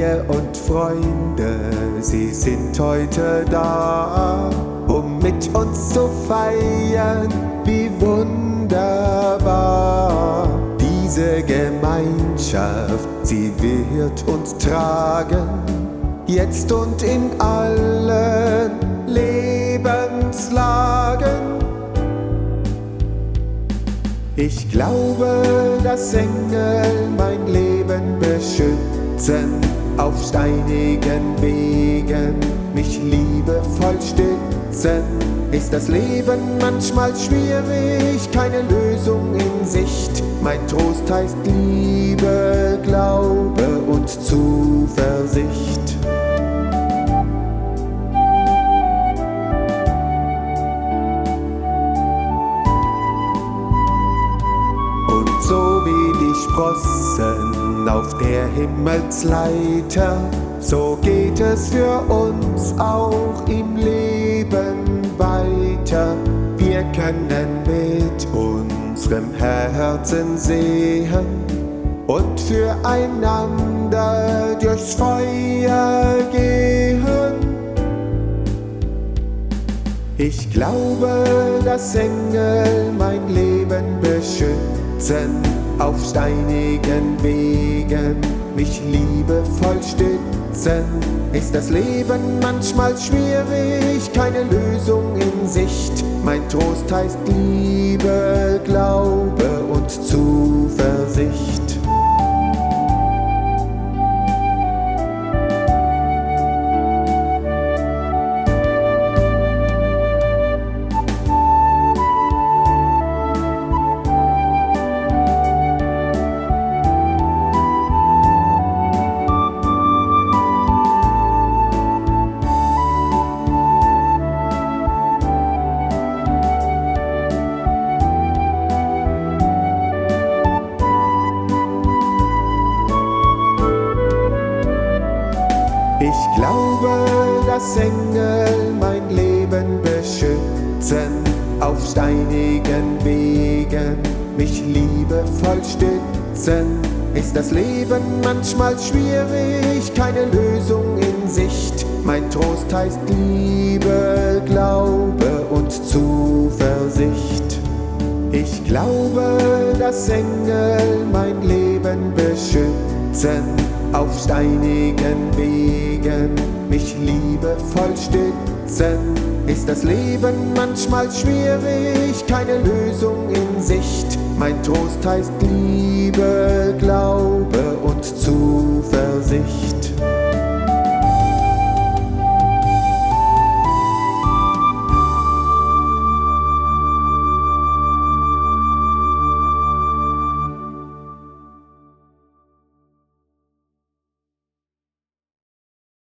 Familie und Freunde, sie sind heute da, um mit uns zu feiern, wie wunderbar. Diese Gemeinschaft, sie wird uns tragen, jetzt und in allen Lebenslagen. Ich glaube, dass Engel mein Leben beschützen, auf steinigen Wegen mich liebevoll stützen. Ist das Leben manchmal schwierig, keine Lösung in Sicht? Mein Trost heißt Liebe, Glaube und Zuversicht. So wie die Sprossen auf der Himmelsleiter, so geht es für uns auch im Leben weiter. Wir können mit unserem Herzen sehen und füreinander durchs Feuer gehen. Ich glaube, dass Engel mein Leben beschützen, auf steinigen Wegen mich liebevoll stützen. Ist das Leben manchmal schwierig, keine Lösung in Sicht? Mein Trost heißt Liebe, Glaube und Zuversicht. Ich glaube, dass Engel mein Leben beschützen, auf steinigen Wegen mich liebevoll stützen. Ist das Leben manchmal schwierig, keine Lösung in Sicht? Mein Trost heißt Liebe, Glaube und Zuversicht. Ich glaube, dass Engel mein Leben beschützen, auf steinigen Wegen mich liebevoll stützen. Ist das Leben manchmal schwierig, keine Lösung in Sicht? Mein Trost heißt Liebe, Glaube und Zuversicht.